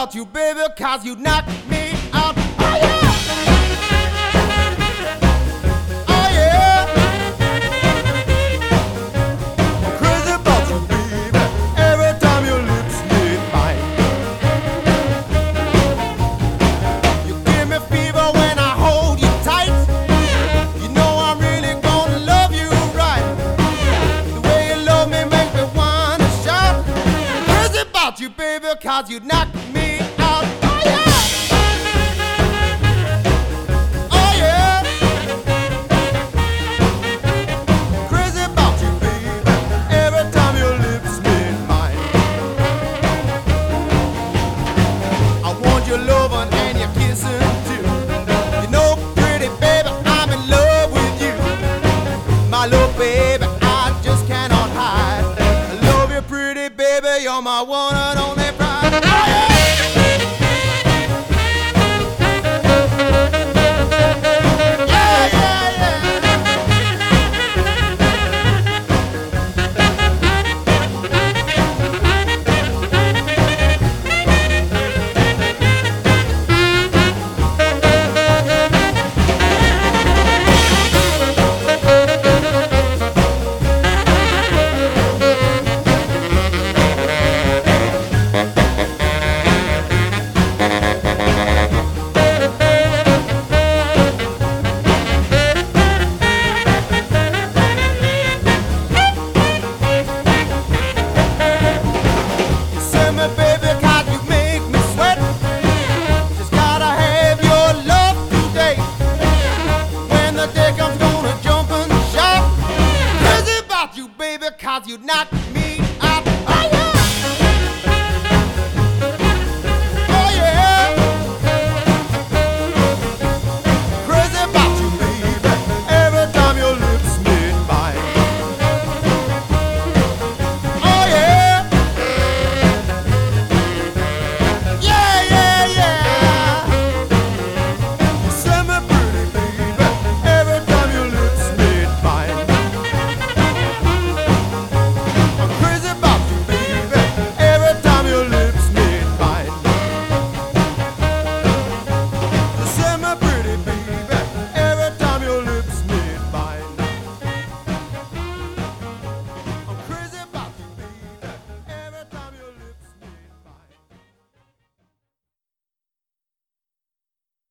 about you, baby, 'cause you knock me out. Oh yeah! Oh yeah! I'm crazy about you, baby, every time your lips meet mine. You give me fever when I hold you tight. You know I'm really gonna love you right. The way you love me makes me wanna shout. Crazy about you, baby, 'cause you knock me out. Oh yeah! Oh yeah! Crazy about you, baby, every time your lips meet mine. I want your loving and your kissing too. You know, pretty baby, I'm in love with you. My love, baby, I just cannot hide. I love you, pretty baby, you're my one and only pride. Oh yeah! Yeah, yeah, yeah. Say me, baby, 'cause you make me sweat. Just gotta have your love today. When the day comes, gonna jump and shout. Crazy about you, baby, 'cause you knock me out. Oh, yeah.